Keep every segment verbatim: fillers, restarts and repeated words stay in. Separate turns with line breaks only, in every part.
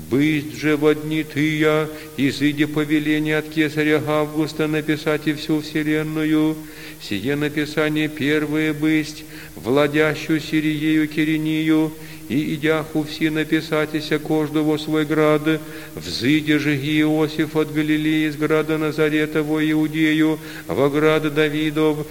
Бысть же во дни тыя, изыди повеление от кесаря Августа написать и всю вселенную, сие написание первое бысть, владящую Сириею Киринию, и идяху все написатися каждого свой град, взыди же Иосиф от Галилеи из града Назарета во Иудею, во град Давидов,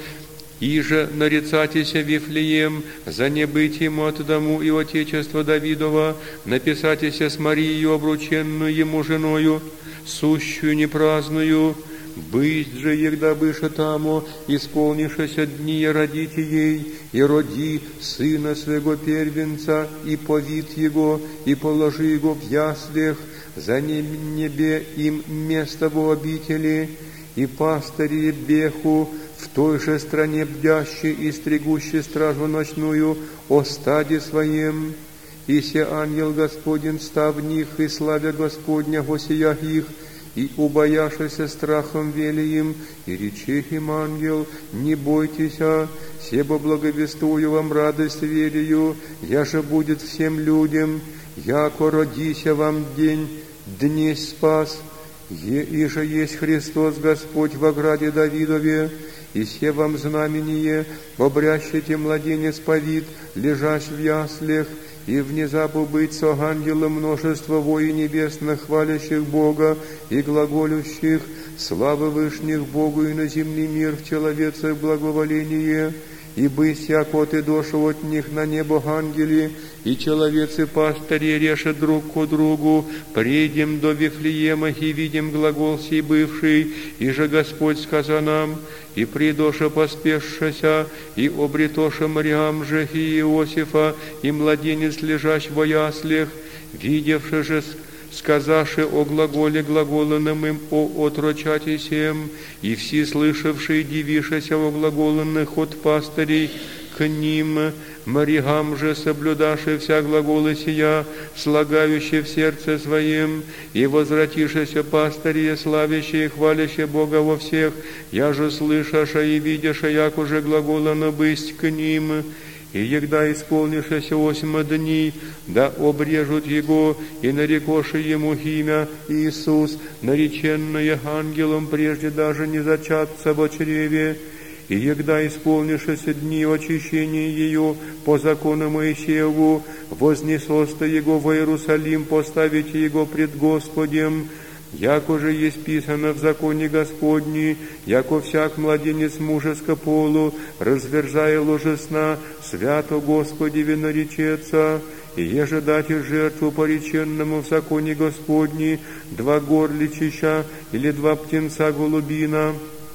и же нарицатися Вифлеем, за небытием от дому и отечества Давидова, написатися с Марией, обрученную ему женою, сущую непраздную, бысть же, егда быше тамо, исполнившися дни родите ей, и роди сына своего первенца, и повид его, и положи его в яслях, за небе им место в обители, и пастыри беху, в той же стране бдящий и стригущий стражу ночную о стаде своем, и се ангел Господень став в них, и славя Господня госиях их, и убояшися страхом вели им, и речи им ангел, не бойтеся, себо благовествую вам радость верию, я же будет всем людям, яко родися вам день, днесь спас, е, и же есть Христос Господь во граде Давидове, и се вам знамение, обрящите младенец повид, лежащ в яслях, и внезапу быть со ангелом множество вои небесных, хвалящих Бога и глаголющих, славы вышних Богу и на земли мир в человецах благоволение, и бысть, яко ты дошел от них на небо ангели, и человецы пастыри решат друг ко другу, придем до Вифлеема и видим глагол сей бывший, и же Господь сказа нам, и придоша поспешшася, и обретоша Мариам же и Иосифа, и младенец лежащ во яслях, видевши же, сказавши о глаголе глаголенном им о отрочате сем, и все слышавшие дивишися о глаголенных от пастырей к ним, Мариам же соблюдаши вся глаголы сия, слагающие в сердце своем, и возвратишися пастыри, славящие и хвалящие Бога во всех, я же слышаша и видяша, як уже глаголано бысть к ним, и егда исполнившися осьма дней, да обрежут его, и нарекоши ему имя Иисус, нареченное ангелом, прежде даже не зачаться во чреве, и егда исполнившися дни очищения ее по закону Моисееву, вознесоста его в Иерусалим, поставите его пред Господем, яко же есть писано в законе Господни, яко всяк младенец мужеско полу, разверзая ложе сна, свято Господеве наречется, и еже дати жертву пореченному в законе Господни, два горличища или два птенца голубина,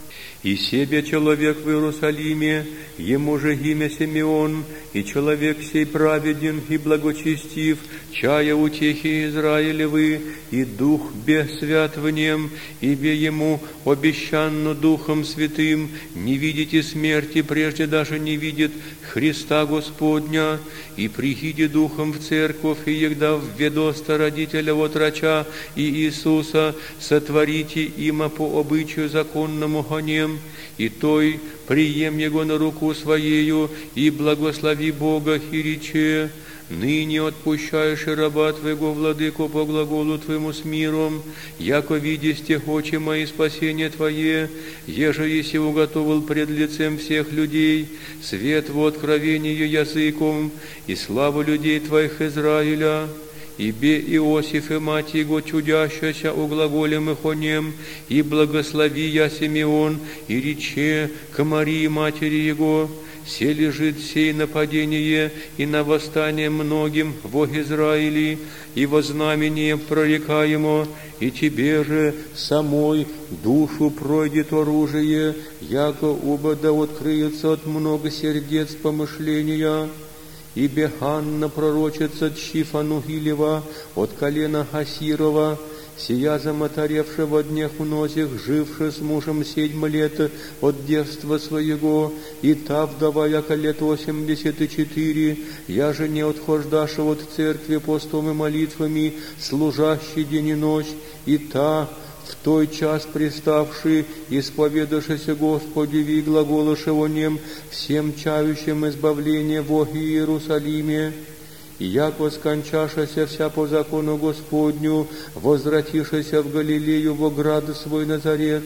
и себе человек в Иерусалиме, ему же имя Симеон, и человек сей праведен и благочестив, чая утехи Израилевы, и дух бессвят в нем, ибо ему обещанно Духом Святым, не видите смерти, прежде даже не видит Христа Господня, и прихиди Духом в церковь, и егда введоста родителя отроча и Иисуса, сотворите има по обычаю законному гонем, и той прием его на руку своею, и благослови Бога, и рече, ныне отпущаешь раба Твоего, владыку, по глаголу Твоему с миром, яко видисте очи мои спасение Твое, еже еси уготовил пред лицем всех людей, свет в откровении языком, и славу людей Твоих Израиля. Ибе Иосиф и мать его чудящаяся о глаголе мехонем, и благослови я Симеон, и рече к Марии матери его, се лежит сей нападение и на восстание многим во Израиле, и во знамение прорекаемо, и тебе же самой душу пройдет оружие, яко оба да открыется от много сердец помышления. Ибо Ханна пророчица тщифа Нугилева от колена Хасирова, сия замотаревшая во днях многих, жившая с мужем седьм лет от девства своего, и та вдова, яко лет восемьдесят и четыре, я же не отхождаша от церкви постом и молитвами, служащий день и ночь, и та, в той час приставший, исповедавшийся Господеви и глаголавши о нем всем чающим избавление во Иерусалиме, и яко скончашася вся по закону Господню, возвратишася в Галилею во град свой Назарет,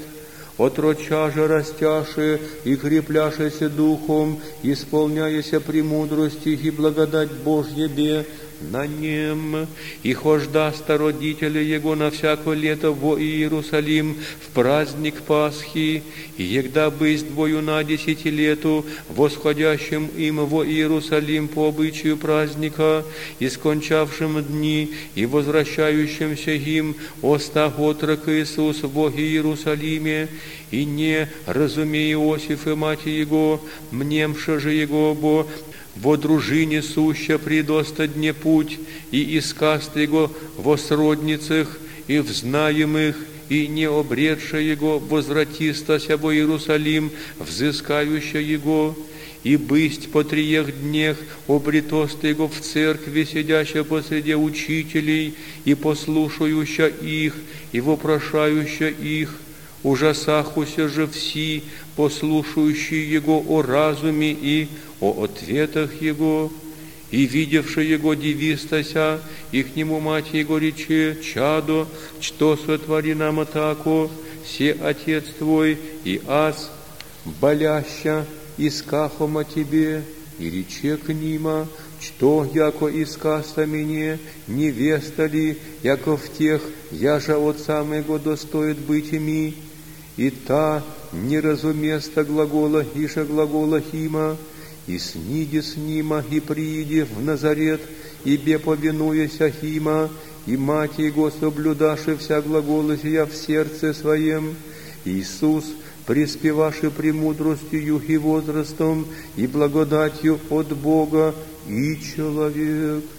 отроча же растяше и крепляшася духом, исполняяся премудрости и благодать Божьебе на нем, и хождаста родители его на всяко лето во Иерусалим в праздник Пасхи, и егда бысть двою на десяти лету, восходящим им во Иерусалим по обычаю праздника, и скончавшим дни, и возвращающимся им, остах отрок Иисус во Иерусалиме, и не разумей Иосиф и мать его, мнемша же его бо, во дружине суща предоста дне путь, и искаст его во сродницах, и в знаемых, и не обретша его, возвратистася во Иерусалим, взыскающа его, и бысть по триех днях обретоста его в церкви, сидяща посреди учителей, и послушающа их, и вопрошающа их, ужасахуся же все, послушающие его о разуме и о ответах его, и видевши его дивистася, и к нему мать его рече: чадо, что сотвори нам тако, се отец твой и аз, боляща, искахома тебе, и рече к нима: что, яко искаста мне, невеста ли, яко в тех, я же от самого достоит быть ими, и та неразуместа глагола иша глагола хима, и сниди с нима, и прииди в Назарет, ибе повинуяся хима, и мать его соблюдаши вся глагола сия в сердце своем. Иисус, приспеваши премудростью и возрастом, и благодатью от Бога, и человек.